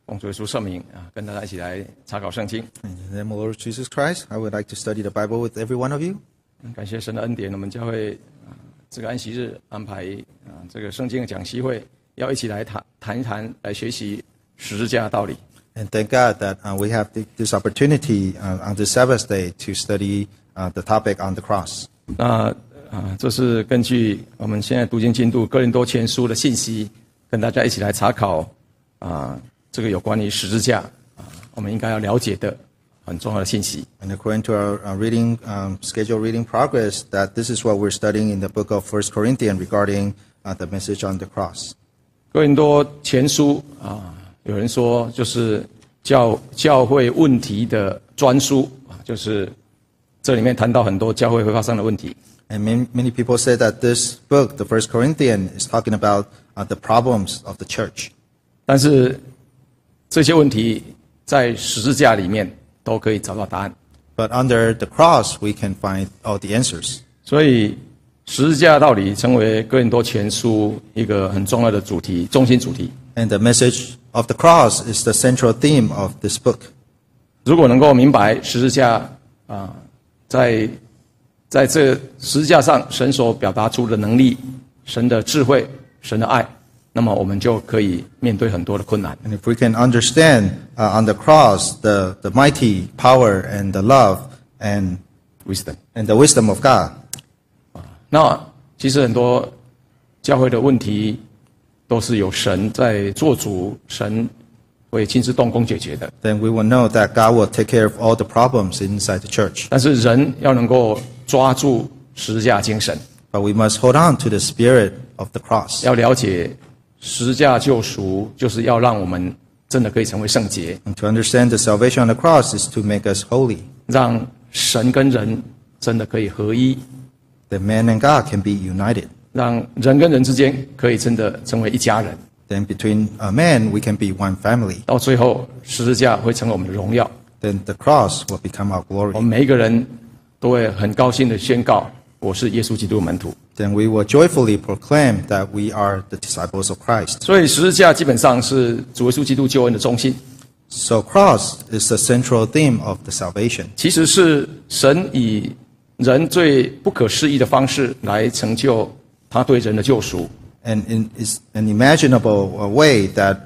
奉主耶稣圣名跟大家一起来查考圣经。 In the name of Lord Jesus Christ, I would like to study the Bible with every one of you. 感谢神的恩典，我们教会这个安息日安排这个圣经的讲习会，要一起来谈一谈，来学习十字架的道理。 And thank God that we have this opportunity on the Sabbath day to study the topic on the cross. 那这是根据我们现在读经进度哥林多前书的信息，跟大家一起来查考这个有关于十字架我们应该要了解的很重要的信息。 And according to our reading schedule reading progress, that this is what we're studying in the book of 1 Corinthians regarding the message on the cross. 哥林多前书有人说就是教会问题的专书就是这里面谈到很多教会会发生的问题。 And many people say that this book, the 1 Corinthians, is talking about the problems of the church. 但是这些问题在十字架里面都可以找到答案。 But under the cross, we can find all the answers. 所以十字架的道理成为哥林多前书一个很重要的主题，中心主题。 And the message of the cross is the central theme of this book. 如果能够明白十字架在这十字架上神所表达出的能力、神的智慧、神的爱，那么我们就可以面对很多的困难。 And if we can understand on the cross the mighty power and the love and Wisdom。 the wisdom of God, 那其实很多教会的问题都是有神在做主，神会亲自动工解决的。 then we will know that God will take care of all the problems inside the church. 但是人要能够抓住十字架精神， But we must hold on to the spirit of the cross. 要了解十字架救赎，就是要让我们真的可以成为圣洁， And to understand the salvation on the cross is to make us holy. 让神跟人真的可以合一， That man and God can be united. 让人跟人之间可以真的成为一家人。 Then between man, we can be one family. 到最后，十字架会成为我们的荣耀。 Then the cross will become our 我 glory. 们每一个人都会很高兴的宣告：我是耶稣基督的门徒。 Then we will joyfully proclaim that we are the disciples of Christ. 所以十字架基本上是主耶稣基督救恩的中心， So cross is the central theme of the salvation. 其实是神以人最不可思议的方式来成就他对人的救赎。 And is an imaginable way that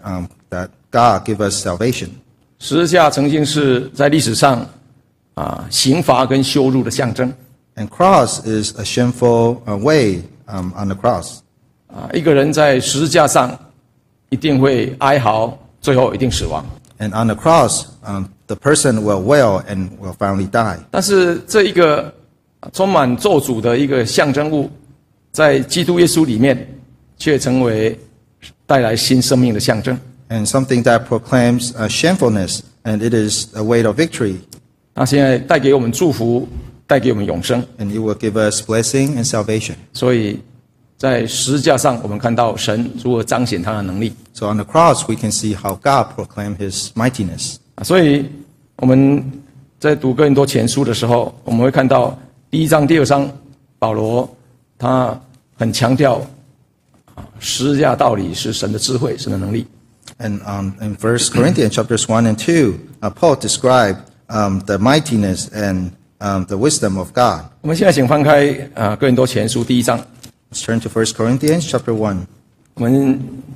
God give us salvation. 十字架曾经是在历史上刑罚跟羞辱的象征。 And cross is a shameful way on the cross. 一个人在十字架上一定会哀嚎，最后一定死亡。 And on the cross, the person will wail and will finally die. 但是这一个充满咒诅的一个象征物，在基督耶稣里面，却成为带来新生命的象征。 And something that proclaims shamefulness, and it is a way of victory. 他现在带给我们祝福，带给我们永生。 And it will give us blessing and salvation. 所以在十字架上，我们看到神如何彰显他的能力。 So on the cross, we can see how God proclaimed His mightiness. 所以我们在读哥林多前书的时候，我们会看到第1章、第2章，保罗他很强调十字架道理是神的智慧、神的能力。 And in 1 Corinthians chapters 1 and 2, Paul described the mightiness and the wisdom of God. 我们现在请翻开哥林多前书第1章， Let's turn to 1 Corinthians chapter 1. 我们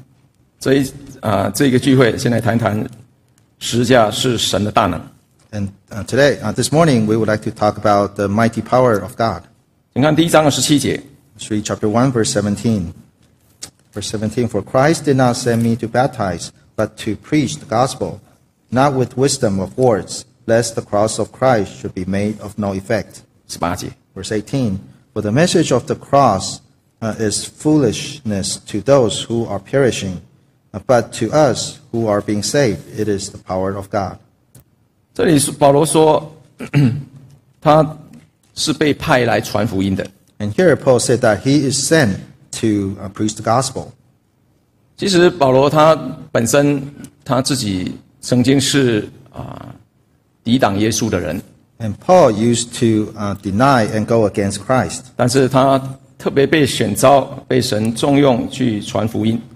这个聚会先来谈谈十字架是神的大能。 And today, this morning, we would like to talk about the mighty power of God. 请看第1章的17节， Let's read chapter 1, verse 17. Verse 17, For Christ did not send me to baptize, but to preach the gospel, not with wisdom of words, lest the cross of Christ should be made of no effect. 18节， Verse 18, For the message of the cross is foolishness to those who are perishing, but to us who are being saved, it is the power of God. 这里是保罗说，他是被派来传福音的。 And here Paul said that he is sent to preach the gospel. 其实保罗他本身他自己曾经是抵挡耶稣的人， And Paul used to deny and go against Christ. 但是他特别被选召，被神重用去传福音。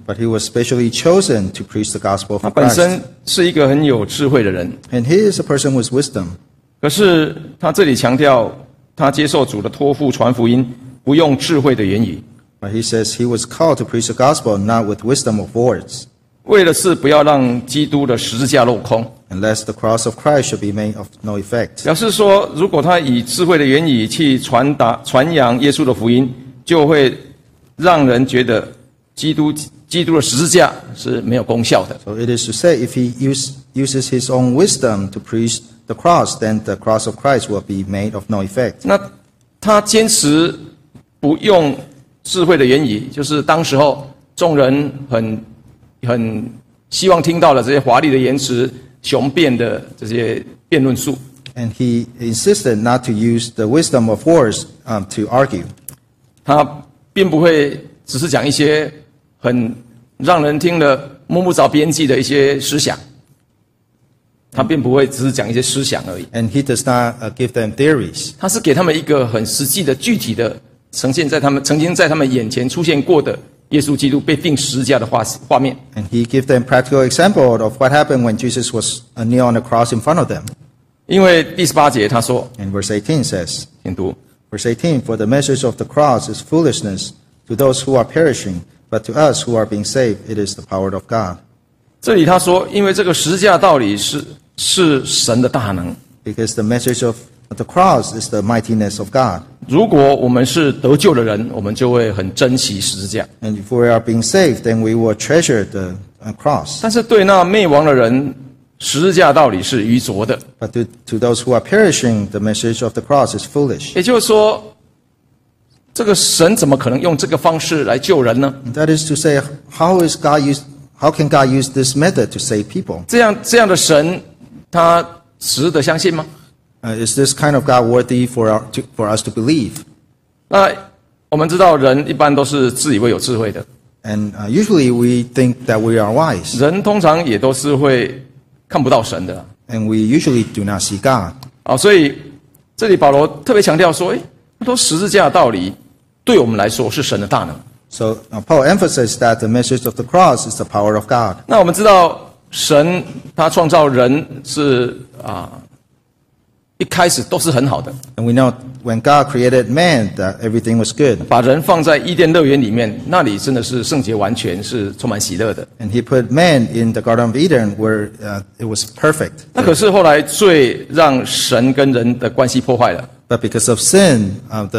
But he was specially chosen to preach the gospel 他 for 本 Christ. 身是一个很有智慧的人， And he is a person with wisdom. 可是他这里强调，他接受主的托付传福音，不用智慧的言语， But he says he was called to preach the gospel not with wisdom of words, 为的是不要让基督的十字架落空。 unless the cross of Christ should be made of no effect. 表示说，如果他以智慧的言语去传扬耶稣的福音，就会让人觉得基督的十字架是没有功效的。 So it is to say, if he uses his own wisdom to preach the cross, then the cross of Christ will be made of no effect. 那他坚持不用智慧的言语，就是当时候众人很希望听到的这些华丽的言辞、雄辩的这些辩论术。 And he insisted not to use the wisdom of words to argue. 他并不会只是讲一些很让人听了摸不着边际的一些思想，他并不会只是讲一些思想而已， And he does not give them theories. 他是给他们一个很实际的、具体的呈现在曾经在他们眼前出现过的耶稣基督被钉十字架的画面。 And he gave them practical example of what happened when Jesus was nailed on the cross in front of them. 因为第18节他说， And verse 18 says, 请读， verse 18, For the message of the cross is foolishness to those who are perishing, but to us who are being saved, it is the power of God. 这里他说，因为这个十字架道理是神的大能。 Because the message of the cross is the mightiness of God. 如果我们是得救的人，我们就会很珍惜十字架。 And if we are being saved, then we will treasure the cross. 但是对那灭亡的人，十字架道理是愚拙的。 But to those who are perishing, the message of the cross is foolish. 也就是说，这个神怎么可能用这个方式来救人呢？ And that is to say, how can God use this method to save people? 这样的神，他值得相信吗？ Is this kind of God worthy for us to believe? 那我们知道，人一般都是自以为有智慧的， And usually we think that we are wise, 人通常也都是会看不到神的。 and we usually do not see God. 所以这里保罗特别强调说，他说十字架的道理对我们来说是神的大能。 So Paul emphasizes that the message of the cross is the power of God. 那我们知道，神他创造人是一开始都是很好的， And we know when God created man that everything was good. 把人放在伊甸乐园里面，那里真的是圣洁完全，是充满喜乐的。 And he put man in the Garden of Eden where it was perfect. 那可是后来罪让神跟人的关系破坏了， But because of sin,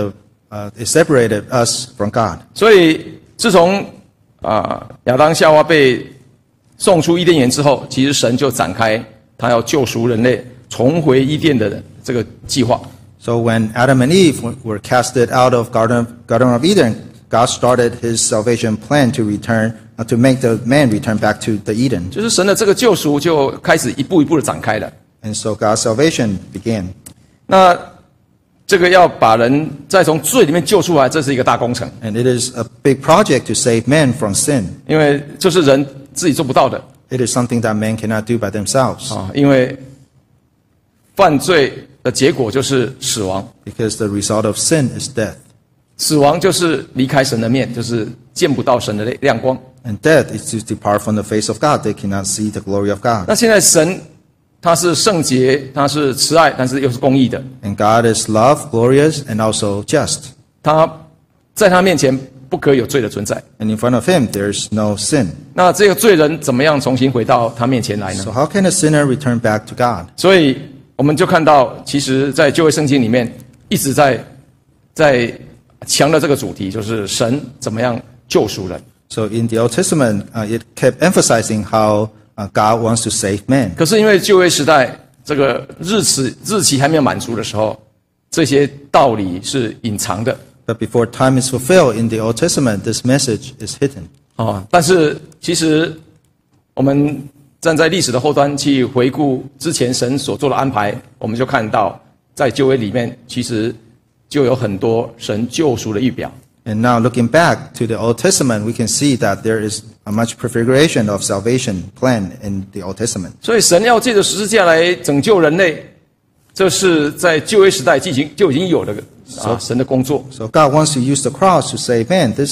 it separated us from God. 所以自从亚当夏娃被送出伊甸园之后，其实神就展开他要救赎人类，重回伊甸的这个计划。 So when Adam and Eve were casted out of Garden of Eden, God started his salvation plan to make the man return back to the Eden. 就是神的这个救赎就开始一步一步的展开了。 And so God's salvation began. 那这个要把人再从罪里面救出来，这是一个大工程， And it is a big project to save man from sin. 因为这是人自己做不到的 It is something that man cannot do by themselves. 因为犯罪的结果就是死亡， Because the result of sin is death. 死亡就是离开神的面，就是见不到神的亮光。 And death is to depart from the face of God. They cannot see the glory of God. 那现在神他是圣洁，他是慈爱，但是又是公义的。 And God is love, glorious, and also just. 他在他面前不可以有罪的存在。 And in front of him, there is no sin. 那这个罪人怎么样重新回到他面前来呢？ So how can a sinner return back to God? 所以我们就看到，其实，在旧约圣经里面一直在强调这个主题，就是神怎么样救赎人。 So in the Old Testament, it kept emphasizing how God wants to save man. 可是因为旧约时代这个日期还没有满足的时候，这些道理是隐藏的 But before time is fulfilled in the Old Testament, this message is hidden. 但是其实我们站在历史的后端去回顾之前神所做的安排，我们就看到在旧约里面其实就有很多神救赎的预表。 And now looking back to the Old Testament, we can see that there is a much prefiguration of salvation plan in the Old Testament. 所以神要借着十字架来拯救人类，这是在旧约时代就已经有的神的工作。 So God wants to use the cross to save man. This is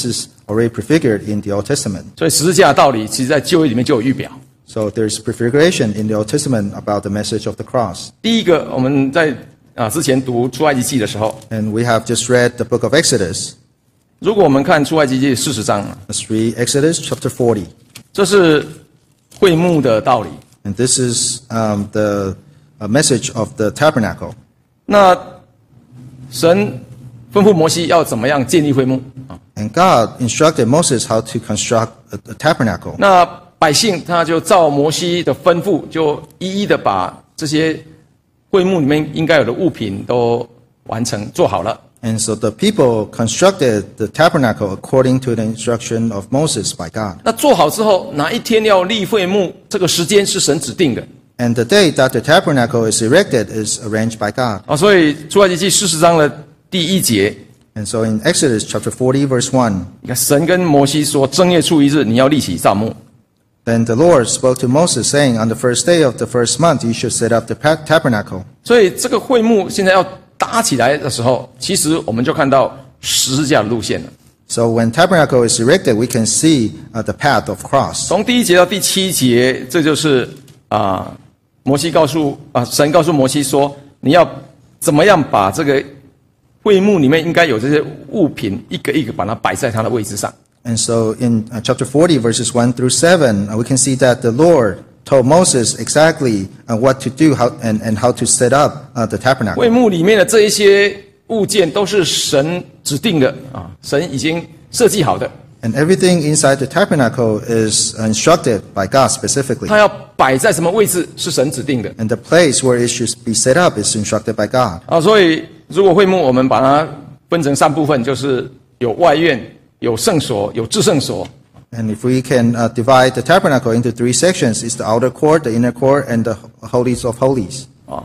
already prefigured in the Old Testament. 所以十字架的道理，其实在旧约里面就有预表。 So there's prefiguration in the Old Testament about the message of the cross. 第一个，我们在之前读出埃及记的时候， And we have just read the book of Exodus. 如果我们看出埃及记40章， Let's read Exodus chapter 40. 这是会幕的道理。 And this is the message of the tabernacle. 那神吩咐摩西要怎么样建立会幕啊？ And God instructed Moses how to construct a tabernacle. 那百姓他就照摩西的吩咐，就一一的把这些会幕里面应该有的物品都完成做好了。 And so the people constructed the tabernacle according to the instruction of Moses by God. 那做好之后，哪一天要立会幕，这个时间是神指定的 And the day that the tabernacle is erected is arranged by God. 啊。所以出埃及记40章的第1节， And so in Exodus chapter 40 verse 1, 你看神跟摩西说，正月初1日你要立起帐幕。 then the Lord spoke to Moses saying, on the first day of the first month you should set up the tabernacle. 所以这个会幕现在要搭起来的时候，其实我们就看到十字架的路线了。 So when tabernacle is erected, we can see the path of cross. 从第1节到第7节，这就是神告诉摩西说，你要怎么样把这个会幕里面应该有这些物品一个一个把它摆在它的位置上。 And so in chapter 40 verses 1 through 7, we can see that the Lord told Moses exactly what to do and how to set up the tabernacle. 会幕里面的这一些物件都是神指定的啊，神已经设计好的。 And everything inside the tabernacle is instructed by God specifically. 它要摆在什么位置是神指定的 And the place where it should be set up is instructed by God. 啊。所以如果会幕我们把它分成3部分，就是有外院、有圣所、有至圣所。 And if we can divide the tabernacle into 3 sections, it's the outer court, the inner court, and the holies of holies. 啊，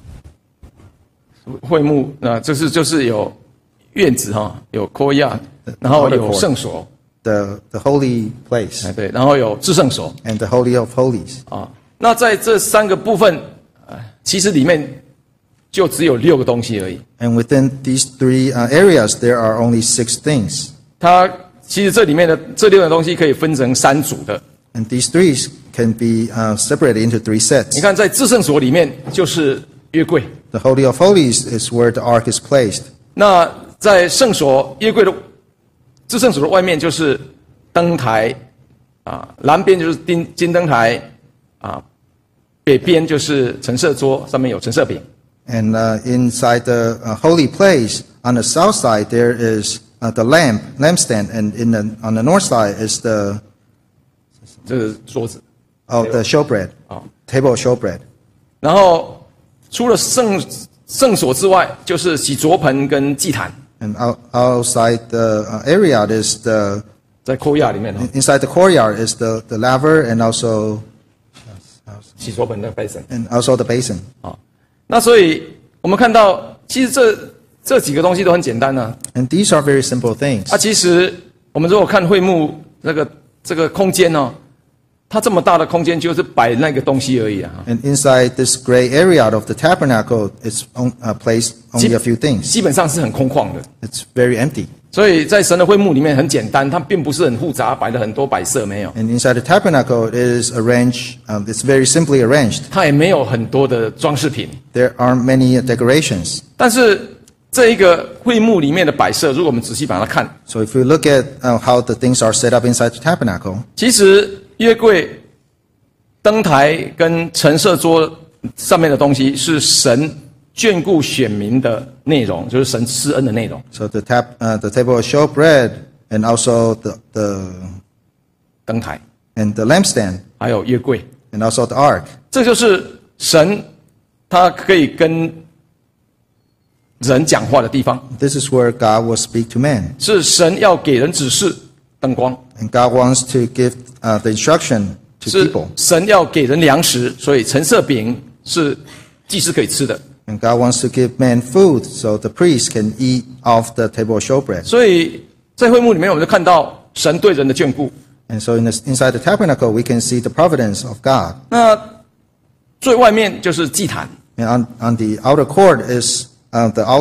会幕就是有院子哈，有 courtyard， 然后有圣所， The holy place 对，然后有至圣所 and the holy of holies. 啊。那在这3个部分，其实里面就只有6个东西而已。 And within these 3 areas, there are only 6 things. 它其实这里面的这6个东西可以分成3组的。 And these 3 can be separated into 3 sets. 你看，在至圣所里面就是约柜， The holy of holies is where the ark is placed. 那在圣所约柜的至圣所的外面就是灯台啊，南边就是金灯台啊，北边就是陈设桌，上面有陈设饼。 And inside the holy place, on the south side, there is the lampstand, and on the north side is the 这个桌子， the showbread, table of showbread. 然后除了圣所之外，就是洗濯盆跟祭坛， And outside the area, there's the 在courtyard里面哦， inside the courtyard is the laver and also 洗濯盆的 basin。 the basin. 啊，那所以我们看到，其实这几个东西都很简单呢。 And these are very simple things. 啊，其实我们如果看会幕这个空间哦，它这么大的空间就是摆那个东西而已啊。 And inside this gray area of the tabernacle, it's placed only a few things. 基本上是很空旷的。 It's very empty. 所以在神的会幕里面很简单，它并不是很复杂，摆了很多摆设没有， And inside the tabernacle, it is arranged. It's very simply arranged. 它也没有很多的装饰品。 There aren't many decorations. 但是这一个会幕里面的摆设，如果我们仔细把它看， So if we look at how the things are set up inside the tabernacle, 其实约柜、灯台跟陈设桌上面的东西是神眷顾选民的内容，就是神施恩的内容。 so the table of showbread, and also the 灯台 and the lampstand, 还有约柜， and also the ark. 这就是神他可以跟人讲话的地方， This is where God will speak to man, 是神要给人指示灯光， and God wants to give the instruction to 是 people, 神要给人粮食，所以陈设饼是祭司可以吃的。 and God wants to give man food, so the priest can eat off the table of showbread. 所以在会幕里面，我们就看到神对人的眷顾。 And so inside the tabernacle, we can see the providence of God. 那最外面就是祭坛， And on the outer court is the altar.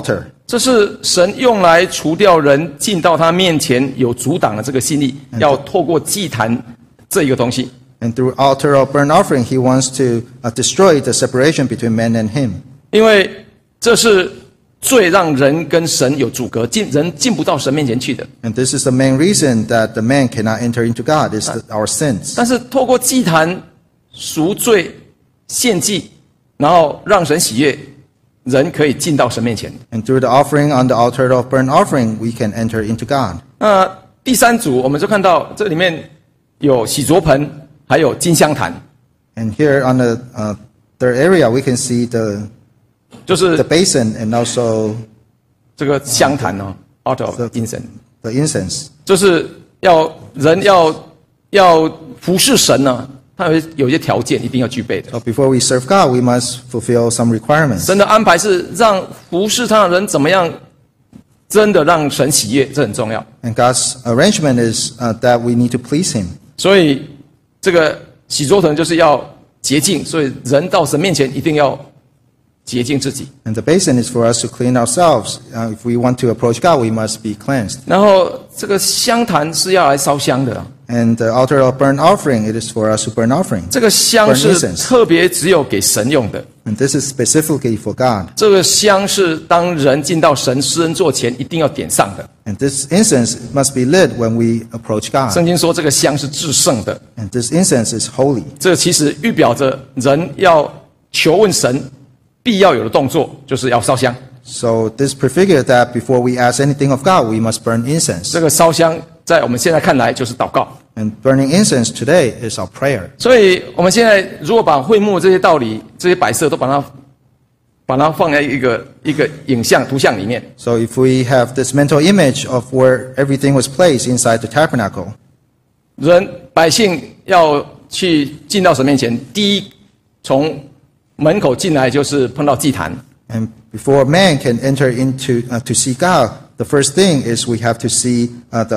这是神用来除掉人进到他面前有阻挡的这个心力，要透过祭坛这一个东西。 And through altar of burnt offering, he wants to destroy the separation between man and him. 因为这是罪让人跟神有阻隔，人进不到神面前去的。 And this is the main reason that the man cannot enter into God, is our sins. 但是透过祭坛赎罪献祭，然后让神喜悦，人可以进到神面前。 And through the offering on the altar of burnt offering, we can enter into God. 那第三组我们就看到这里面有洗濯盆，还有金香坛。 And here on the third area, we can see the 就是 basin and also 这个香坛哦 ，altar of incense， the incense. 就是人要服侍神呢，他有一些条件一定要具备的。 So before we serve God, we must fulfill some requirements. 神的安排是让服侍他的人怎么样，真的让神喜悦，这很重要。 And God's arrangement is that we need to please Him. 所以这个洗濯盆就是要洁净，所以人到神面前一定要洁净自己。 And the basin is for us to clean ourselves. If we want to approach God, we must be cleansed. 然后这个香坛是要来烧香的。 And the altar of burnt offering, it is for us to burn offering. 这个香是特别只有给神用的。 And this is specifically for God. 这个香是当人进到神施恩座前一定要点上的。 And this incense must be lit when we approach God. 圣经说这个香是至圣的。 And this incense is holy. 这其实预表着人要求问神必要有的动作，就是要烧香。 So this prefigures that before we ask anything of God, we must burn incense. 这个烧香在我们现在看来就是祷告。 And burning incense today is our prayer. 所以我们现在如果把会幕这些道理、这些摆设都把它放在一个影像图像里面。 So if we have this mental image of where everything was placed inside the tabernacle, 百姓要去进到神面前，第一从门口进来就是碰到祭坛。 and before man can enter into to see God, the first thing is we have to see the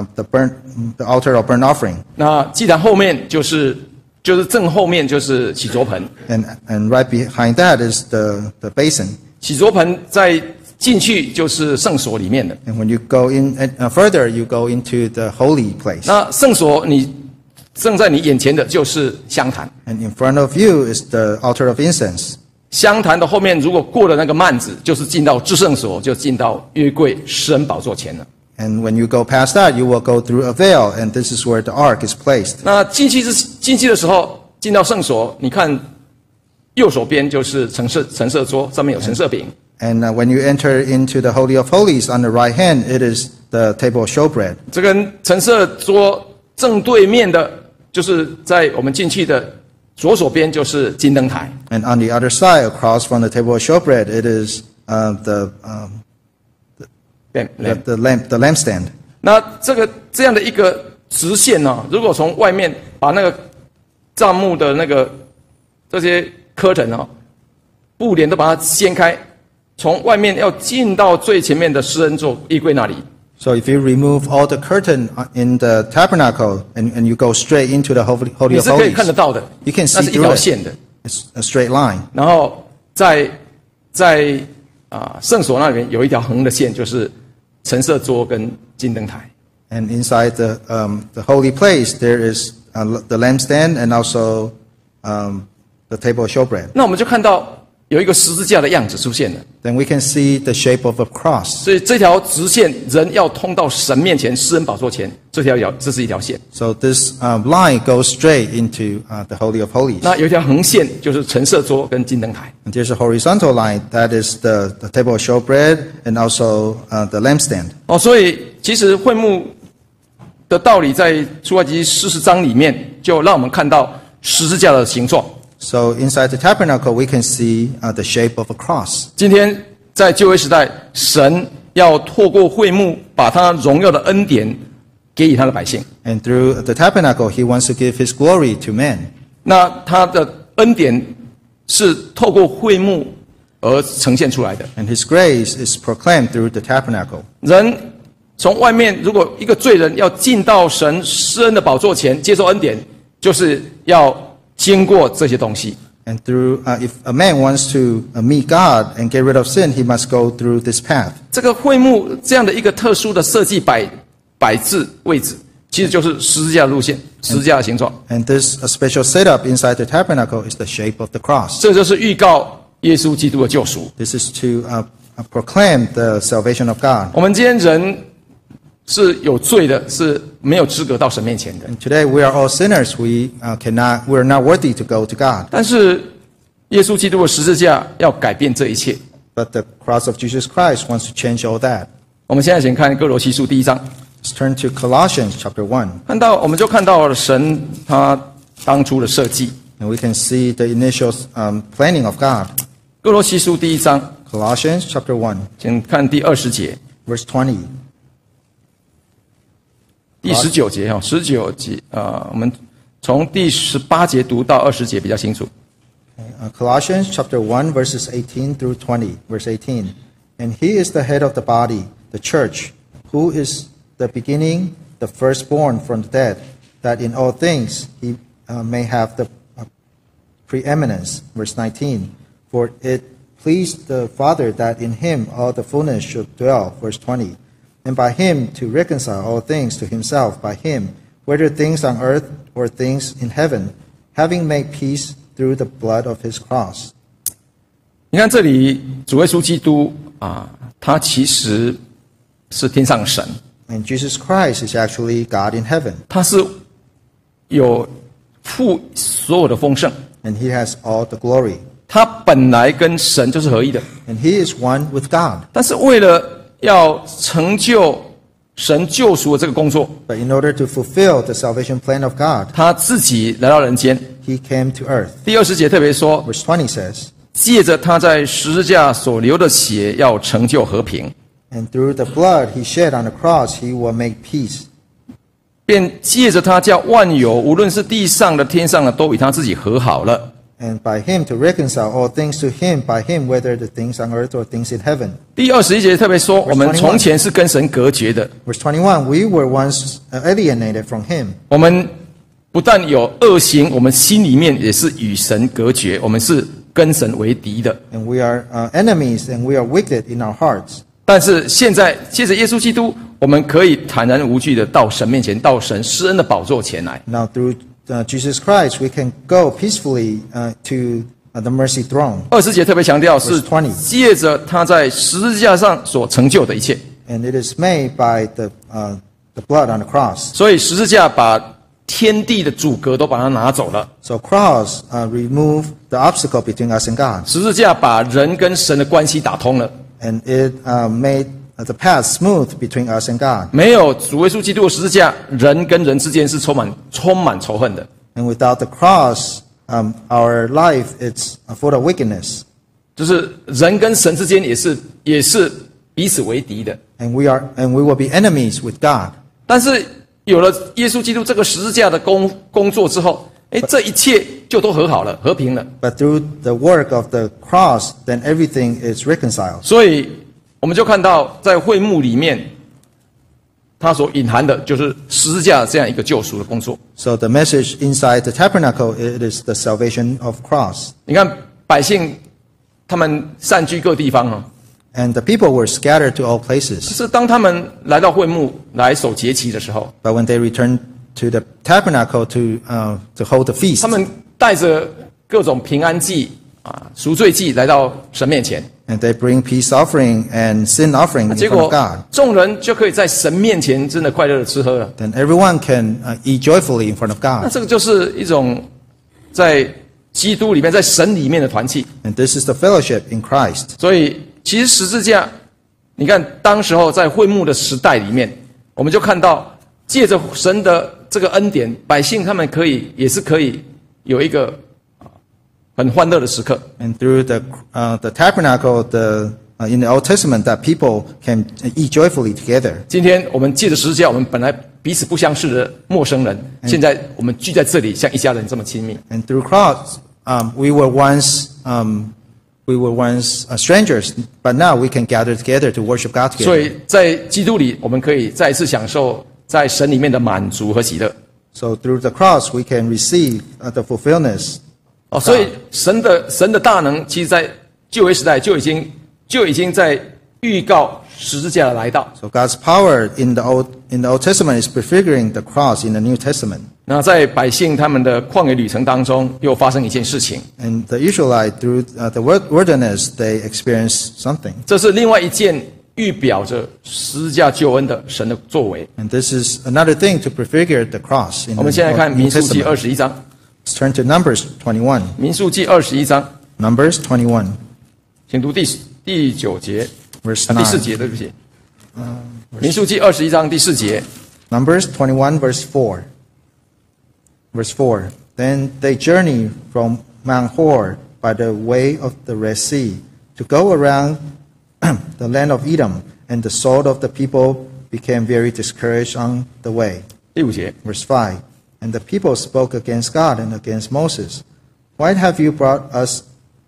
altar of burnt offering. 那祭坛后面就是正后面就是洗濯盆。 And right behind that is the basin. 洗濯盆在进去就是圣所里面的。 And when you go in further, you go into the holy place. 那圣所你正在你眼前的就是香坛。 And in front of you is the altar of incense. 香坛的后面如果过了那个幔子，就是进到至圣所，就进到约柜施恩宝座前了。 And when you go past that, you will go through a veil, and this is where the ark is placed. 那进去的时候，进到圣所，你看右手边就是陈设桌，上面有陈设饼。 And when you enter into the Holy of Holies, on the right hand, it is the table of showbread. 这跟陈设桌正对面的，就是在我们进去的左手边就是金灯台。 And on the other side, across from the table of showbread, it is the lampstand. 那这样的一个直线呢，如果从外面把那个帐幕的那个这些curtain布帘都把它掀开，从外面要进到最前面的施恩座衣柜那里。 So if you remove all the curtain in the tabernacle and you go straight into the Holy of 你是可以 Holies, 看得到的， you can 那 see 是一条 through 线 it. 的。 It's a straight line. 然后在圣所那里面有一条横的线，就是陈设桌跟金灯台。 And inside the holy place, there is the lampstand and also the table of showbread. 那我们就看到有一个十字架的样子出现了。 Then we can see the shape of a cross. 所以这条直线，人要通到神面前、施恩宝座前，这是一条线。 So this line goes straight into the Holy of Holies. 那有一条横线，就是陈设桌跟金灯台。 And there's a horizontal line that is the table of showbread and also the lampstand. 所以其实会幕的道理在出埃及40章里面，就让我们看到十字架的形状。 So inside the tabernacle, we can see the shape of a cross. 今天在旧约时代，神要透过会幕，把他荣耀的恩典给予他的百姓。 And through the tabernacle, he wants to give his glory to men. 那他的恩典是透过会幕而呈现出来的。 And his grace is proclaimed through the tabernacle. 人从外面，如果一个罪人要进到神施恩的宝座前接受恩典，就是要经过这些东西。 And through, if a man wants to meet God and get rid of sin, he must go through this path. 这个会幕这样的一个特殊的设计摆置位置，其实就是十字架的路线，十字架的形状。 And this special setup inside the tabernacle is the shape of the cross. 这就是预告耶稣基督的救赎。 This is to proclaim the salvation of God. 我们今天人是有罪的，是没有资格到神面前的。 And today we are all sinners. We are not worthy to go to God. 但是耶稣基督的十字架要改变这一切。 But the cross of Jesus Christ wants to change all that. 我们现在请看哥罗西书第1章， Let's turn to Colossians chapter 1. 我们就看到了神他当初的设计。 And we can see the initial planning of God. 哥罗西书第1章， Colossians chapter 1, 请看第20节、 verse 20. 第19节19节我们从第18节读到20节比较清楚。 Colossians chapter 1, verses 18 through 20. Verse 18. And he is the head of the body, the church, who is the beginning, the firstborn from the dead, that in all things he may have the preeminence. Verse 19. For it pleased the Father that in him all the fullness should dwell. Verse 20. And by him to reconcile all things to himself, by him, whether things on earth or things in heaven, having made peace through the blood of his cross. 你看这里主耶稣基督他其实是天上神， And Jesus Christ is actually God in heaven. 他是有父所有的丰盛， And he has all the glory. 他本来跟神就是合一的， And he is one with God. 但是为了要成就神救赎的这个工作， But in order to fulfill the salvation plan of God, 他自己来到人间。 he came to earth. 第20节特别说， Verse 20 says, 借着他在十字架所流的血，要成就和平， And through the blood he shed on the cross, he will make peace. 便借着他叫万有，无论是地上的、天上的，都与他自己和好了。 And by him to reconcile all things to him, by him, whether the things on earth or things in heaven. 第21节特别说，我们从前是跟神隔绝的， Verse 21, we were once alienated from him. 我们不但有恶行，我们心里面也是与神隔绝，我们是跟神为敌的。 And we are enemies, and we are wicked in our hearts. 但是现在借着耶稣基督，我们可以坦然无惧的到神面前，到神施恩的宝座前来。 Now through Jesus Christ, we can go peacefully to the mercy throne. 20节特别强调是 Verse 20 借着他在十字架上所成就的一切， And it is made by the blood on the cross. 所以十字架把天地的阻隔都把它拿走了， So cross remove the obstacle between us and God. 十字架把人跟神的关系打通了。 And it made the path smooth between us and God. 没有主耶稣基督的十字架，人跟人之间是充满仇恨的， And without the cross, our life is full of wickedness. 就是人跟神之间也是彼此为敌的。 And we will be enemies with God. 但是有了耶稣基督这个十字架的工作之后，这一切就都和好了，和平了。 But through the work of the cross, then everything is reconciled. 所以我们就看到，在会幕里面，它所隐含的就是十字架这样一个救赎的工作。 So the message inside the tabernacle, it is the salvation of cross. 你看百姓他们散居各地方 And the people were scattered to all places. 是当他们来到会幕来守节期的时候， But when they returned to the tabernacle to hold the feast, 他们带着各种平安祭赎罪祭来到神面前， and they bring peace offering and sin offering in 结 front 果 of God, 众人就可以在神面前真的快乐的吃喝了。 then everyone can eat joyfully in front of 那 God. 这个就是一种在基督里面、在神里面的团契。 And this is the fellowship in Christ. 所以，其实十字架，你看当时候在会幕的时代里面，我们就看到借着神的这个恩典，百姓他们也是可以有一个很欢乐的时刻。 And through the tabernacle, in the Old Testament, that people can eat joyfully together. 今天我们借着十字架，我们本来彼此不相识的陌生人，现在我们聚在这里，像一家人这么亲密。 And through cross, we were once strangers, but now we can gather together to worship God 所 together. 以在基督里，我们可以再一次享受在神里面的满足和喜乐。 So through the cross, we can receive the fulfillment 哦，所以神的大能，其实在旧约时代就已经在预告十字架的来到。 So God's power in the Old Testament is prefiguring the cross in the New Testament. 那在百姓他们的旷野旅程当中，又发生一件事情。 And the Israelites, through the wilderness, they experienced something. 这是另外一件预表着十字架救恩的神的作为。 And this is another thing to prefigure the cross in 我们现在看 the 民 New 数记 Testament. 21章， Let's turn to Numbers 21. 民数记21章， Numbers 21, 请读第9节， verse 第4 9. 节，对不起。民数记21章第4节， Numbers 21, verse 4. Verse 4. Then they journeyed from Mount Hor by the way of the Red Sea to go around the land of Edom, and the soul of the people became very discouraged on the way. 第5节， Verse 5. And the people spoke against God and against Moses. Why have you brought us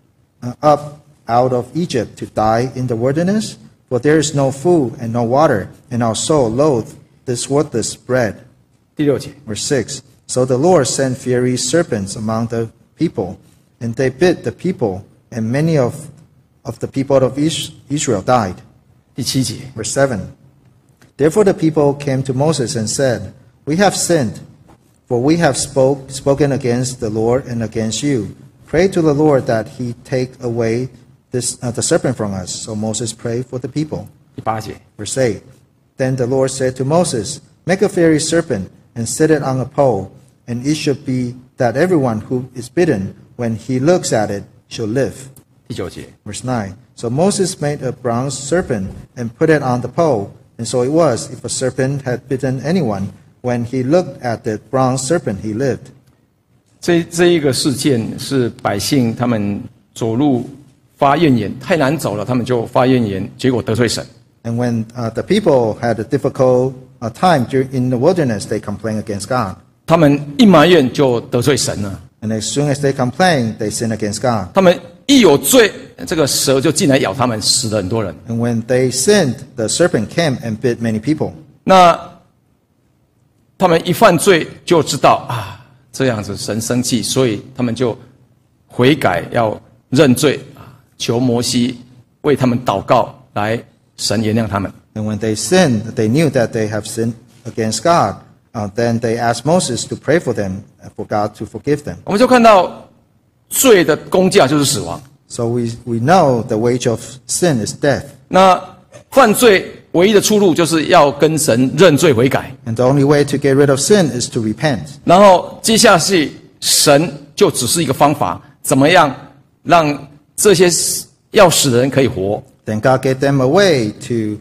up out of Egypt to die in the wilderness? For there is no food and no water, and our soul loathes this worthless bread. 第6节， Verse 6. So the Lord sent fiery serpents among the people, and they bit the people, and many of the people of Israel died. 第7节， Verse 7. Therefore the people came to Moses and said, We have sinned, for we have spoken against the Lord and against you. Pray to the Lord that he take away the serpent from us. So Moses prayed for the people. 第8节， Verse 8. Then the Lord said to Moses, Make a fiery serpent and set it on a pole, and it should be that everyone who is bitten, when he looks at it, shall live. 第9节， Verse 9. So Moses made a bronze serpent and put it on the pole. And so it was, if a serpent had bitten anyone, when he looked at the bronze serpent, he lived. 这一个事件是百姓他们走路发怨言，太难走了，他们就发怨言，结果得罪神。 And when the people had a difficult time in the wilderness, they complained against God. 他们一埋怨就得罪神了。 And as soon as they complained, they sinned against God. 他们一有罪，这个蛇就进来咬他们，死了很多人。 And when they sinned, the serpent came and bit many people. 那他们一犯罪就知道啊，这样子神生气，所以他们就悔改，要认罪啊，求摩西为他们祷告，来神原谅他们。 And when they sinned, they knew that they have sinned against God. Then they asked Moses to pray for them, for God to forgive them. 我们就看到罪的工价就是死亡。 So we know the wage of sin is death. 那犯罪唯一的出路就是要跟神认罪悔改， And the only way to get rid of sin is to repent. 然后接下去神就只是一个方法，怎么样让这些要死的人可以活。 Then God gave them a way to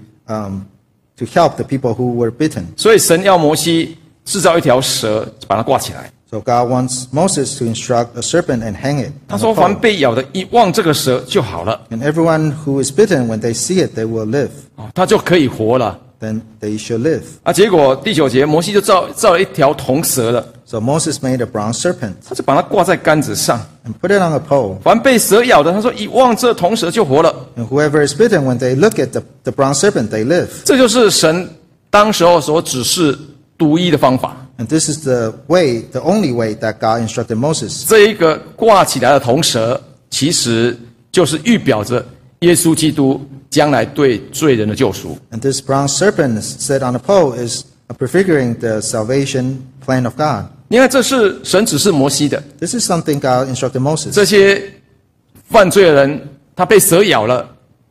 help the people who were bitten. 所以神要摩西制造一条蛇，把它挂起来。 So God wants Moses to instruct a serpent and hang it 他 on 说：“ a 凡 pole. 被咬的，一望这个蛇就好了， And everyone who is bitten, when they see it, they will live. 他就可以活了。 Then they shall live. ” 啊，结果第9节，摩西就造了一条铜蛇了， So Moses made a bronze serpent 他就把它挂在杆子上。 and put it on a pole. 凡被蛇咬的，他说：“一望这铜蛇就活了。 And whoever is bitten, when they look at the bronze serpent, they live. ” 这就是神当时候所指示独一的方法。 And this is the way, the only way that God instructed Moses. 这一个挂起来的铜蛇，其实就是预表着耶稣基督将来对罪人的救赎。 And this bronze serpent set on a pole is prefiguring the salvation plan of God. 你看，这是神指示摩西的。 This is something God instructed Moses. 这些犯罪的人，他被蛇咬了，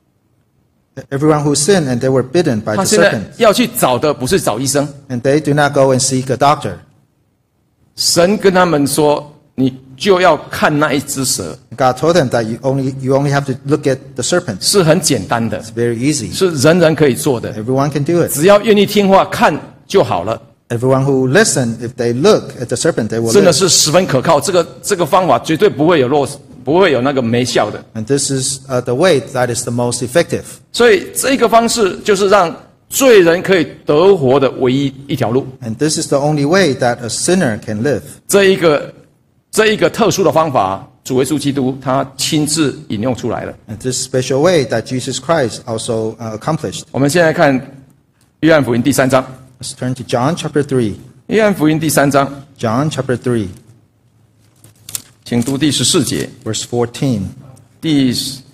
Everyone who sinned and they were bitten by 他 the 现在 serpent. 要去找的不是找医生， And they do not go and seek a doctor. 神跟他们说，你就要看那一只蛇， God told them that you only have to look at the serpent. 是很简单的， It's very easy. 是人人可以做的， Everyone can do it. 只要愿意听话看就好了。 Everyone who listen, if they look at the serpent, they will 真的 live. 是十分可靠，这个方法绝对不会有那个没效的。 And this is the way that is the most effective. 所以这个方式就是让罪人可以得活的唯一一条路。 And this is the only way that a sinner can live. 这一个特殊的方法，主耶稣基督他亲自引用出来了。 And this special way that Jesus Christ also accomplished. 我们现在看约翰福音第3章。 Let's turn to John chapter 3. 约翰福音第3章， John chapter 3. 请读第14节， verse 14. 第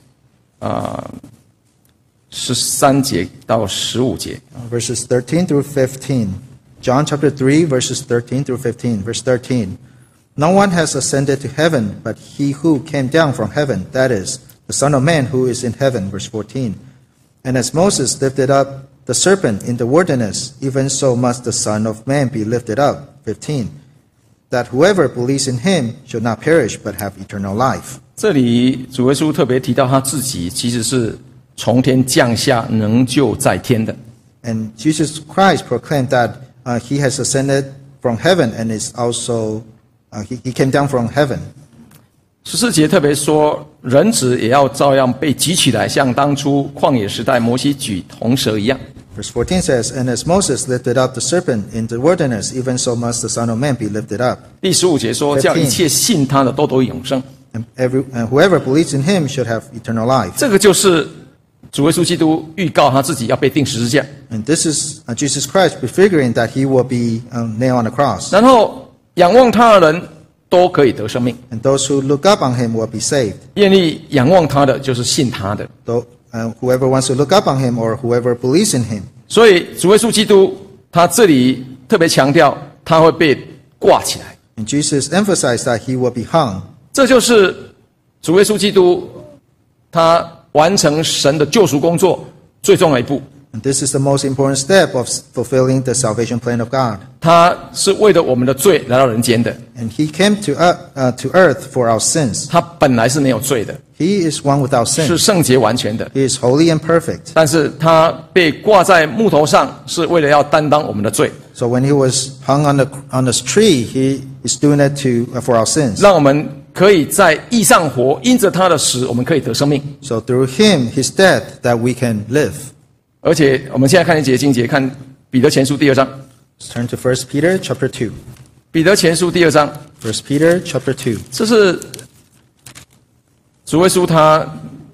13节到15节。 Verses 13 through 15. John chapter 3, verses 13 through 15. Verse 13. No one has ascended to heaven but he who came down from heaven, that is, the Son of Man who is in heaven. Verse 14. And as Moses lifted up the serpent in the wilderness, even so must the Son of Man be lifted up. 15. That whoever believes in him should not perish but have eternal life. 这里主耶稣特别提到他自己其实是从天降下，能救在天的。 And Jesus Christ proclaimed that he has ascended from heaven and is also, he came down from heaven. 14节特别说，人子也要照样被举起来，像当初旷野时代摩西举铜蛇一样。 Verse 14 says, And as Moses lifted up the serpent in the wilderness, even so must the Son of Man be lifted up. 第15节说，叫一切信他的都得永生。 And whoever believes in him should have eternal life. 这个就是主耶稣基督预告他自己要被钉十字架， And this is Jesus Christ prefiguring that he will be nailed on the cross. 然后仰望他的人都可以得生命。 And those who look up on him will be saved. 愿意仰望他的，就是信他的。 Whoever wants to look up on him or whoever believes in him. 所以主耶稣基督他这里特别强调，他会被挂起来。 And Jesus emphasized that he will be hung. 这就是主耶稣基督他完成神的救赎工作最重要的一步。 And this is the most important step of fulfilling the salvation plan of God. 他是为了我们的罪来到人间的， And he came to earth for our sins. 他本来是没有罪的， He is one without 是 sin. 圣洁完全的。 He is holy and perfect. 但是他被挂在木头上，是为了要担当我们的罪， So when he was hung on this tree, he is doing it for our sins. 让我们可以在义上活。因着他的死，我们可以得生命。 So through him, his death, that we can live. 而且我们现在看一节经节，看彼得前书第2章。 Let's turn to 1 Peter chapter 2. 彼得前书第2章， 1 Peter chapter 2. 这是主耶稣他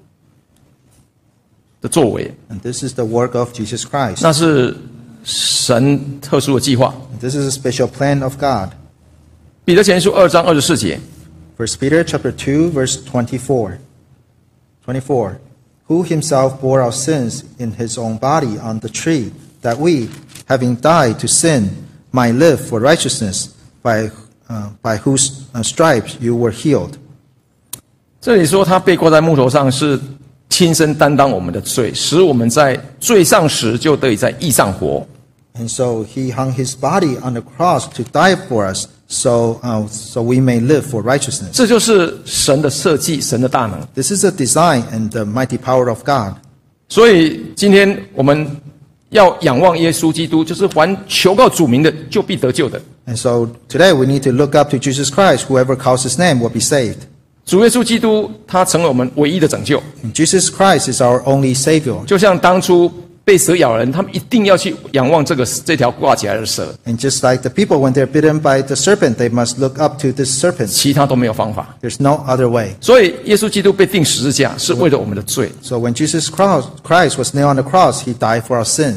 的作为， And this is the work of Jesus Christ. 那是神特殊的计划。 This is a special plan of God. 彼得前书2章24节， 1 Peter chapter 2, verse 24. 24. Who himself bore our sins in his own body on the tree, that we, having died to sin, might live for righteousness, by whose stripes you were healed. 这里说他被挂在木头上，是亲身担当我们的罪，使我们在罪上时就得以在义上活。 And so he hung his body on the cross to die for us, so we may live for righteousness. 这就是神的设计，神的大能。 This is the design and the mighty power of God. 所以今天我们要仰望耶稣基督，就是凡求告主名的，就必得救的。 And so today we need to look up to Jesus Christ. Whoever calls his name will be saved. 主耶稣基督他成为我们唯一的拯救， And Jesus Christ is our only Savior. 就像当初被蛇咬人，他们一定要去仰望这条挂起来的蛇， And just like the people, when they're bitten by the serpent, they must look up to this serpent. 其他都没有方法。 There's no other way. 所以耶稣基督被钉十字架，是为了我们的罪。 So when Jesus Christ was nailed on the cross, he died for our sins.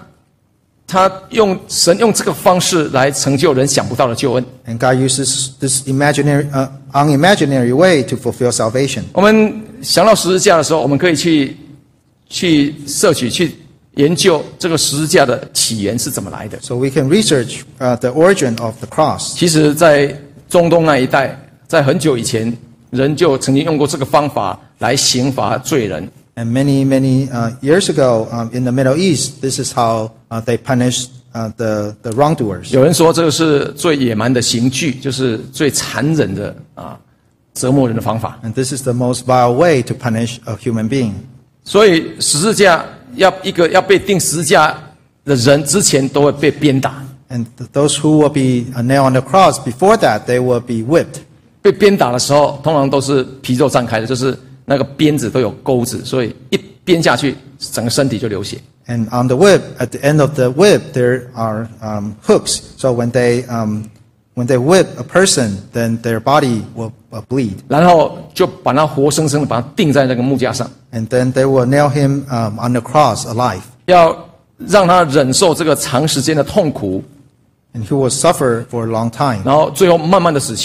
神用这个方式来成就人想不到的救恩。 And God uses this unimaginary way to fulfill salvation. 我们想到十字架的时候，我们可以去摄取、去研究这个十字架的起源是怎么来的。 So we can research the origin of the cross. 其实，在中东那一带，在很久以前，人就曾经用过这个方法来刑罚罪人。 And many years ago, in the Middle East, this is how they punished the wrongdoers. 有人说这个是最野蛮的刑具，就是最残忍的折磨人的方法。 And this is the most vile way to punish a human being. 所以十字架要被钉十字架的人之前都会被鞭打。 And those who will be nailed on the cross, before that, they will be whipped. 被鞭打的时候，通常都是皮肉绽开的，就是那个鞭子都有钩子，所以一鞭下去，整个身体就流血。 And on the whip, at the end of the whip, there are hooks. So when they whip a person, then their body will bleed. 然后就把他活生生的把他钉在那个木架上， And then they will nail him on the cross alive. 要让他忍受这个长时间的痛苦， And he will suffer for a long time. 然后最后慢慢的死去。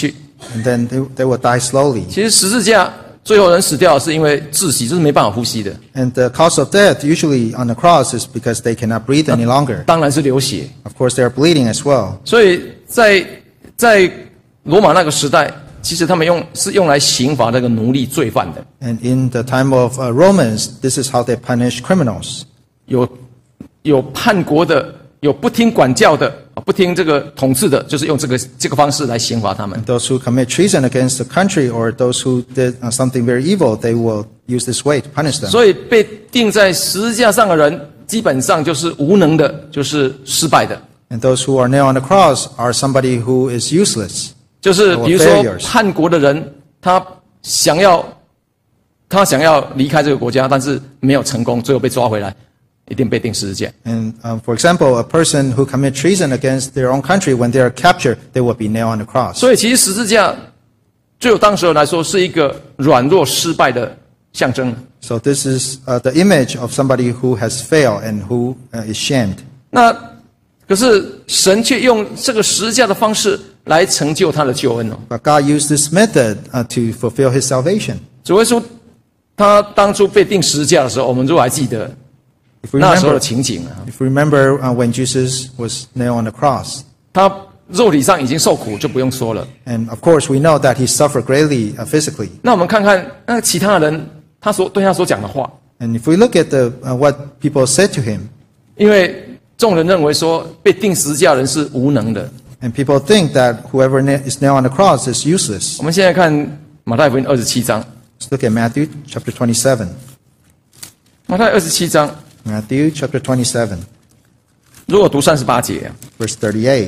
and then they will die slowly. 其实十字架最后人死掉是因为窒息，就是没办法呼吸的， And the cause of death usually on the cross is because they cannot breathe any longer. 当然是流血。 Of course, they are bleeding as well. 所以在罗马那个时代，其实他们是用来刑罚那个奴隶罪犯的。 And in the time of Romans, this is how they punish criminals. 有叛国的，有不听管教的，不听这个统治的，就是用这个方式来刑罚他们。 Those who commit treason against the country or those who did something very evil, they will use this way to punish them. 所以被钉在十字架上的人，基本上就是无能的，就是失败的。 And those who are nailed on the cross are somebody who is useless. 就是比如说叛国的人，他想要离开这个国家，但是没有成功，最后被抓回来，一定被钉十字架。 And for example, a person who commit treason against their own country, when they are captured, they will be nailed on the cross. 所以其实十字架，对我当时来说是一个软弱失败的象征。 So this is the image of somebody who has failed and who is shamed. 那可是神却用这个十字架的方式来成就他的救恩哦。 But God used this method to fulfill His salvation. 主耶稣他当初被钉十字架的时候，我们如果还记得 If we 那时候的 remember, 情景啊， if we remember when Jesus was nailed on the cross, 他肉体上已经受苦，就不用说了。 and of course we know that He suffered greatly physically. 那我们看看那其他人对他所讲的话， And if we look at what people said to Him, 因为众人认为说被钉十字架的人是无能的。 and people think that whoever is nailed on the cross is useless. 我们现在看马太福音27章， Let's look at Matthew chapter 27. 马太27章， Matthew chapter 27, 如果读38节， verse 38.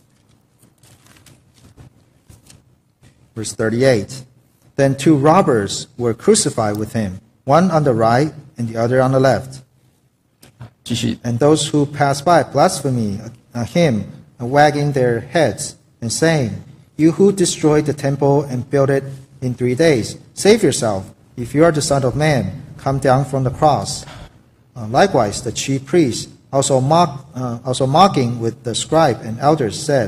Verse 38. Then 2 robbers were crucified with him, one on the right and the other on the left. 继续。 And those who passed by blasphemy him, wagging their heads and saying, You who destroyed the temple and built it in 3 days, save yourself. If you are the Son of Man, come down from the cross. Likewise, the chief priests, also mocking with the scribe and elders, said,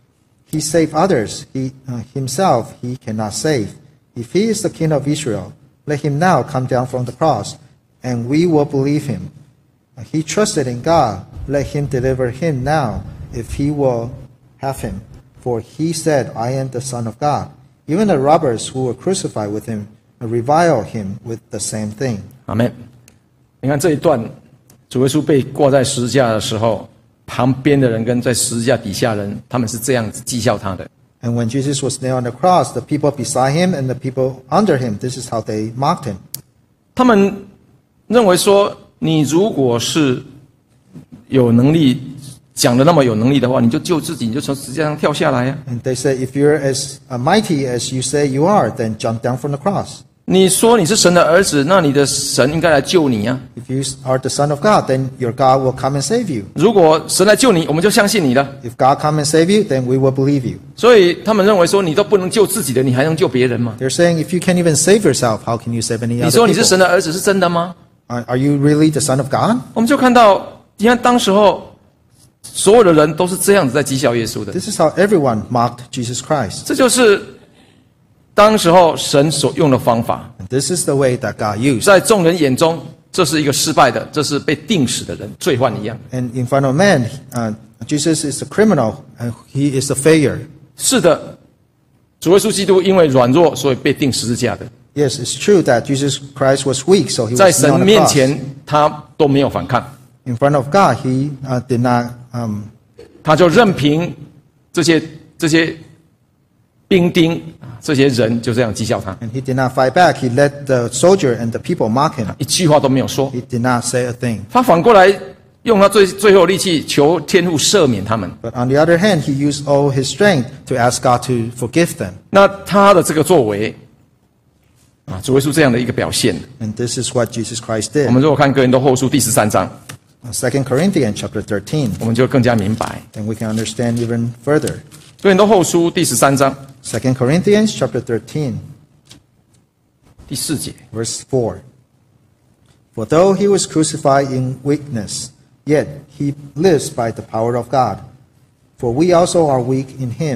He saved others, himself he cannot save. If he is the King of Israel, let him now come down from the cross, and we will believe him. He trusted in God, let him deliver him now, if he will have him. For he said, I am the Son of God. Even the robbers who were crucified with him revile him with the same thing. 阿们。你看这一段，主耶稣被挂在十字架的时候，旁边的人跟在十字架底下人，他们是这样子讥笑他的。 And when Jesus was nailed on the cross, the people beside him and the people under him, this is how they mocked him. 他们认为说，你如果是有能力讲的那么有能力的话，你就救自己，你就从十字架上跳下来啊！ And they said, if you're as mighty as you say you are, then jump down from the cross. 你说你是神的儿子，那你的神应该来救你啊！ If you are the Son of God, then your God will come and save you. 如果神来救你，我们就相信你的。 If God come and save you, then we will believe you. 所以他们认为说，你都不能救自己的，你还能救别人吗？ They're saying, if you can't even save yourself, how can you save any 你 other 说你是神 people? 的儿子是真的吗？ Are you really the Son of God? 我们就看到，你看当时候所有的人都是这样子在讥笑耶稣的。 This is how everyone mocked Jesus Christ. 这就是当时候神所用的方法。 And this is the way that God used. 在众人眼中，这是一个失败的，这是被定死的人，罪犯一样。 And in front of men, Jesus is a criminal, and he is a failure. 是的，主耶稣基督因为软弱，所以被钉十字架的。 Yes, it's true that Jesus Christ was weak, so he 在 was nailed 神 on the 面 cross. 前，他都没有反抗， In front of God, he did not. 他就任凭这些兵丁这些人就这样讥笑他， And he did not fight back. He let the soldier and the people mock him. 一句话都没有说。 He did not say a thing. 他反过来用他最后的力气求天父赦免他们。 But on the other hand, he used all his strength to ask God to forgive them. 那他的这个作为主耶稣这样的一个表现， And this is what Jesus Christ 我 did. 们如果看哥林多后书第13章， 2 Corinthians chapter 13, 我们就更加明白。 and we can understand even further. 哥林多后书第13章 2 Corinthians chapter 13, 第4节， verse 4. For though he was crucified in weakness, yet he lives by the power of God. For we also are weak in him,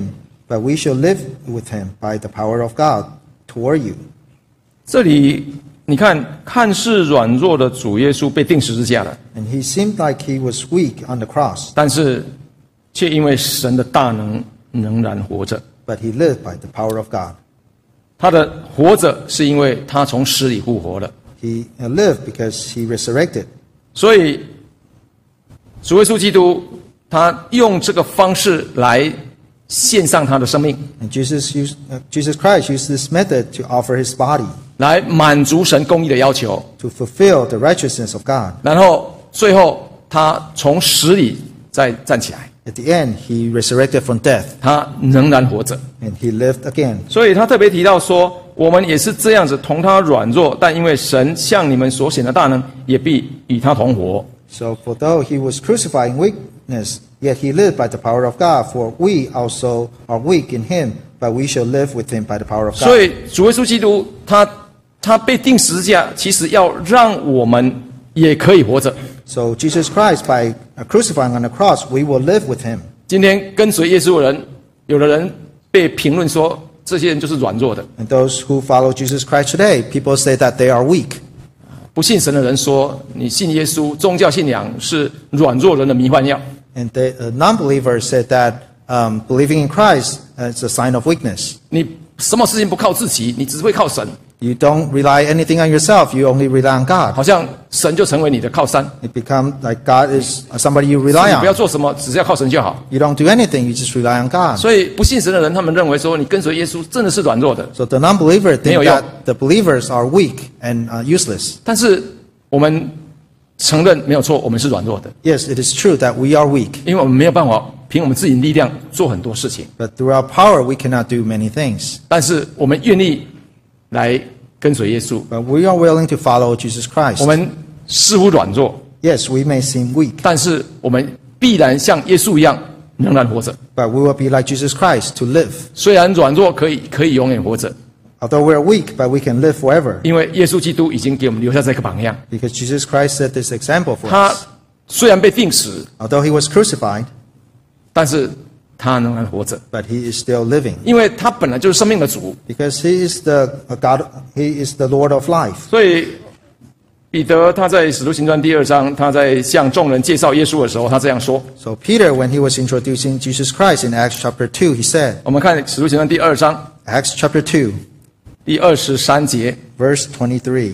but we shall live with him by the power of God toward you. 这里你看，看似软弱的主耶稣被钉十字架了， And he seemed like he was weak on the cross, 但是却因为神的大能仍然活着。 but he lived by the power of God. 他的活着是因为他从死里复活了。 He lived because he resurrected. 所以主耶稣基督他用这个方式来献上他的生命， And Jesus Christ used this method to offer his body 来满足神公义的要求， to fulfill the righteousness of God. 然后最后他从死里再站起来， At the end, he resurrected from death, 他仍然活着。 and he lived again. 所以他特别提到说，我们也是这样子，同他软弱，但因为神向你们所显的大能，也必与他同活。 So, for though he was crucified in weakness, yet he lived by the power of God. For we also are weak in him, but we shall live with him by the power of 所 God. 以主耶稣基督他被钉十字架，其实要让我们也可以活着。 So, Jesus Christ, by crucifying on the cross, we will live with him. 今天跟随耶稣的人，有的人被评论说，这些人就是软弱的； And those who follow Jesus Christ today, people say that they are weak. 不信神的人说，你信耶稣，宗教信仰是软弱人的迷幻药。 And the non-believers said that believing in Christ is a sign of weakness. 你什么事情不靠自己，你只会靠神， You don't rely anything on yourself, you only rely on God. 好像神就成为你的靠山。 It becomes like God is somebody you 你 rely 不要 on. 做什么，只是要靠神就好。 You don't do anything, you just rely on God. 所以不信神的人，他们认为说，你跟随耶稣真的是软弱的。 So the non-believer 没有 think 用。 that the believers are weak and useless. 但是我们承认没有错，我们是软弱的， Yes, it is true that we are weak, 因为我们没有办法凭我们自己的力量做很多事情。 but through our power we cannot do many things. 但是我们愿意来跟随耶稣。 But we are willing to follow Jesus Christ. 我们似乎软弱， Yes, we may seem weak, 但是我们必然像耶稣一样仍然活着。 but we will be like Jesus Christ to live. 虽然软弱可以永远活着， Although we are weak, but we can live forever. 因为耶稣基督已经给我们留下这个榜样。 Because Jesus Christ set this example for 他 us. 虽然被钉死， Although he was crucified, 但是他仍然活着， but he is still living. 因为他本来就是生命的主。 Because he is the God, he is the Lord of life. 所以彼得他在使徒行传第2章，他在向众人介绍耶稣的时候，他这样说。 So Peter, when he was introducing Jesus Christ in Acts chapter 2, he said, 我们看使徒行传第2章 Acts chapter 2, 第23节， verse 23.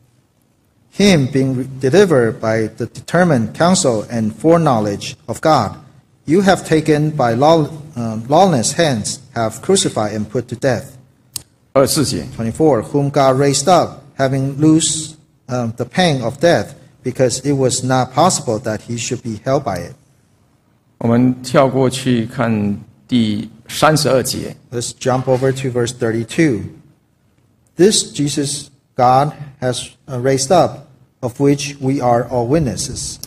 Him being delivered by the determined counsel and foreknowledge of God, you have taken by lawless hands, have crucified and put to death. 24节， 24. Whom God raised up, having loosed the pain of death, because it was not possible that he should be held by it. 我们跳过去看第32节。 Let's jump over to verse 32. This Jesus God has raised up, of which we are all witnesses.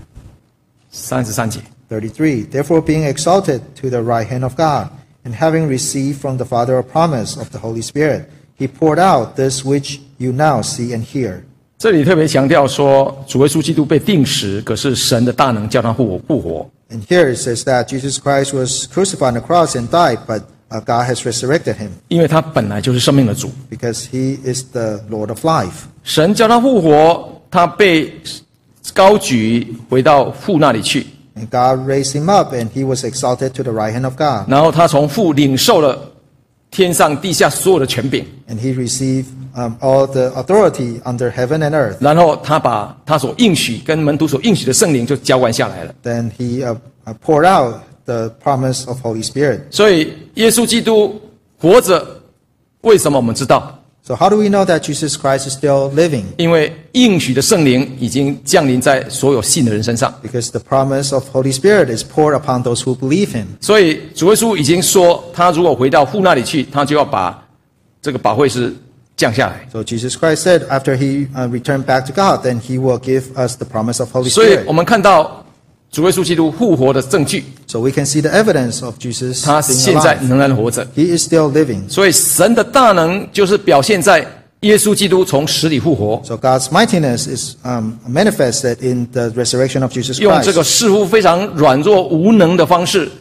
33节， 33. Therefore, being exalted to the right hand of God, and having received from the Father a promise of the Holy Spirit, he poured out this which you now see and hear. 这里特别强调说，主耶稣基督被钉死，可是神的大能叫他复活。 And here it says that Jesus Christ was crucified on the cross and died, but God has resurrected him 因为他本来就是生命的主。 because he is the Lord of life. 神叫他复活，他被高举回到父那里去， And God raised him up, and he was exalted to the right hand of God. 然后他从父领受了天上地下所有的权柄， And he received all the authority under heaven and earth. 然后他把他所应许跟门徒所应许的圣灵就浇灌下来了。 Then he poured out the promise of Holy Spirit. 所以耶稣基督活着，为什么我们知道？ So how do we know that Jesus Christ is still living? 因为应许的圣灵已经降临在所有信的人身上。 Because the promise of Holy Spirit is poured upon those who believe him. 所以主耶稣已经说，他如果回到父那里去，他就要把这个保惠师降下来。 So Jesus Christ said after he returned back to God, then he will give us the promise of Holy 所以 Spirit. 我们看到主耶稣基督复活的证据， So we can see the evidence of Jesus 他 being 现在 alive. 仍然活着。 He is still living. 所以神的大能就是表现在耶稣基督从死里复活， So God's mightiness is manifested in the resurrection of Jesus 用这 Christ. 个似乎非常软弱无能的方式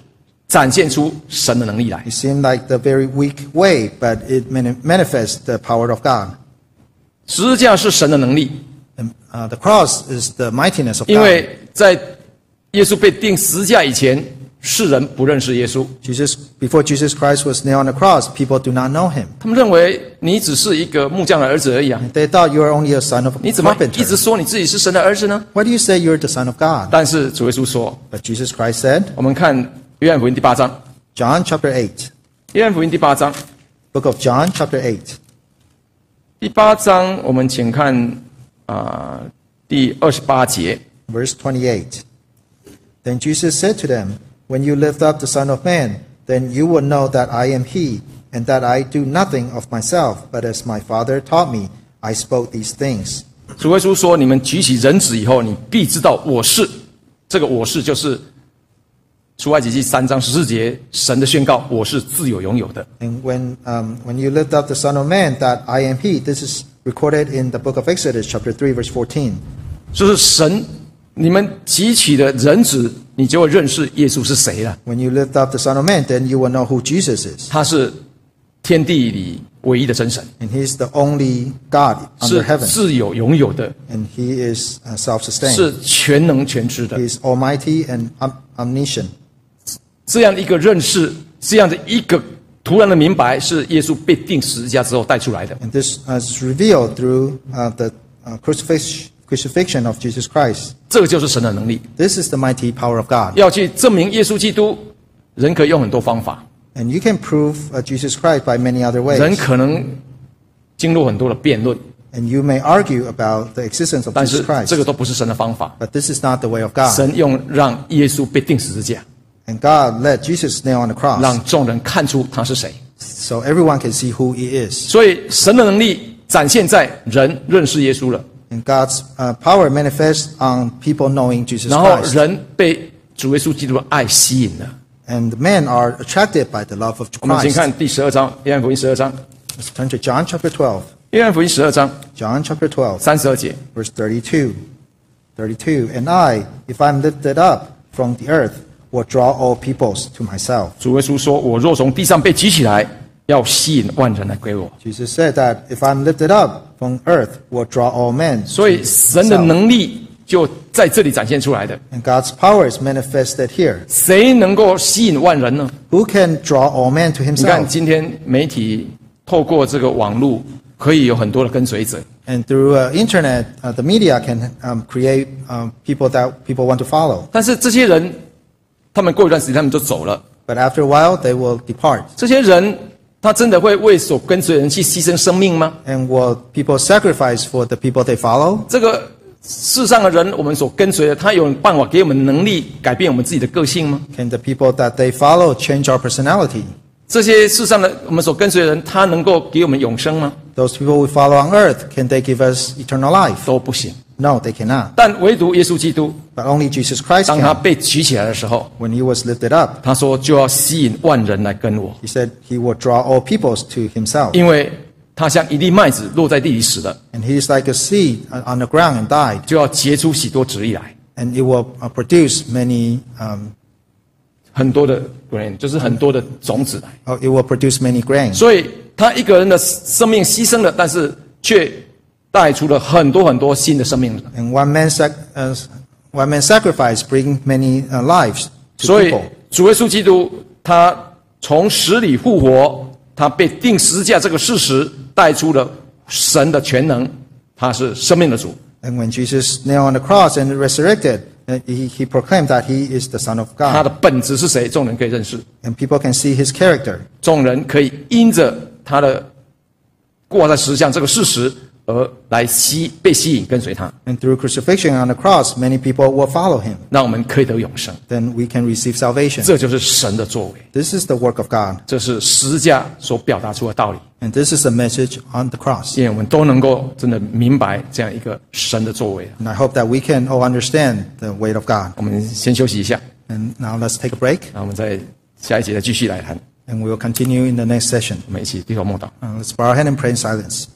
展现出神的能力来。 It seemed like the very weak way, but it manifests the power of God. 十字架是神的能力， The cross is the mightiness of 因 God. 为在耶稣被钉十字架以前，世人不认识耶稣， Before Jesus Christ was nailed on the cross, people do not know him. 他们认为你只是一个木匠的儿子而已啊， They thought you are only a son of a 你怎么一直 carpenter. 说你自己是神的儿子呢？ Why do you say you're the son of God? 但是主耶稣说， But Jesus Christ said, 我们看约翰福音第8章， John chapter 8, 约翰福音第8章， book of John chapter 8, 第8章我们请看第28节。 verse 28. Then Jesus said to them, When you lift up the Son of Man, then you will know that I am he, and that I do nothing of myself, but as my Father taught me, I spoke these things. 主耶稣说：“你们举起人子以后，你必知道我是。”这个我是就是出埃及记3章14节神的宣告：“我是自有永有的。 And when you lift up the Son of Man, that I am he, this is recorded in the book of Exodus chapter 3, verse 14. ” 就是神，你们举起的人子，你就会认识耶稣是谁了。 When you lift up the Son of Man, then you will know who Jesus is. 他是天地里唯一的真神， And he is the only God 是 under heaven. 自有永有的， And he is self-sustained. 是全能全知的 He。is almighty and omniscient. 这样的一个认识，这样的一个突然的明白，是耶稣被钉十字架之后带出来的。 And this is revealed through the crucifixion of Jesus Christ. 这个就是神的能力。 This is the mighty power of God. 要去证明耶稣基督，人可以用很多方法， And you can prove Jesus Christ by many other 人 ways. 可能经过很多的辩论， And you may argue about the existence of 但 Jesus 是 Christ. 这个都不是神的方法。 But this is not the way of God. 神用让耶稣被钉十字架， And God let Jesus nail on the cross 让众人看出他是谁。 so everyone can see who he is. 所以神的能力展现在人认识耶稣了， And God's power manifests on people knowing Jesus 然后 Christ. 人被主耶稣基督的爱吸引了。 And men are attracted by the love of 我们请 Christ. 看第12章，约翰福音12章， Let's turn to John chapter 12. 约翰福音12章 John chapter 12, 32节。 verse 32. 32. And I, if I'm lifted up from the earth, will draw all peoples to myself. 主耶稣说：“我若从地上被举起来，要吸引万人来归我。 Jesus said that if I'm lifted up from earth, will draw all men ” 所以 to 神的 himself. 能力就在这里展现出来的。 And God's power is manifested here. 谁能够吸引万人呢？ Who can draw all men to 你看， himself? 今天媒体透过这个网络，可以有很多的跟随者， And through internet, the media can create people that people want to follow. 但是这些人，他们过一段时间他们就走了。 But after a while, they will depart. 这些人，他真的会为所跟随的人去牺牲生命吗？ And will people sacrifice for the people they follow? 这个世上的人，我们所跟随的，他有办法给我们能力改变我们自己的个性吗？ Can the people that they follow change our personality? 这些世上的我们所跟随的人，他能够给我们永生吗？ Those people we follow on earth, can they give us eternal life? 都不行。 No, they cannot. 但唯独耶稣基督， But only Jesus Christ 当他 can. 被举起来的时候， When he was lifted up, 他说就要吸引万人来跟我， he said he will draw all peoples to himself. 因为他像一粒麦子落在地里死了， And he is like a seed on the ground and died. 就要结出许多籽粒来， And it will produce many, 很多的 grain，就是很多的种子来。 it will produce many grains. 所以他一个人的生命牺牲了，但是却带出了很多很多新的生命。 And one man sacrifice bring many lives to 所以 people. 主耶稣基督他从死里复活，他被钉十字架这个事实带出了神的全能，他是生命的主。 And when Jesus nailed on the cross and resurrected, he proclaimed that he is the Son of 他 God. 的本质是谁？众人可以认识， And people can see his character. 众人可以因着他的挂在十字架这个事实而来被吸引跟随他， And through crucifixion on the cross, many people will follow him. 让我们可以得永生。 Then we can receive salvation. 这就是神的作为， This is the work of God. 这是十字架所表达出的道理。 And this is the message on the cross. 愿我们都能够真的明白这样一个神的作为。 And I hope that we can all understand the weight of God. 我们先休息一下， And now let's take a break. 那我们在下一节再继续来谈。 And we will continue in the next session. 我们一起低头默祷。 Let's bow our head and pray in silence.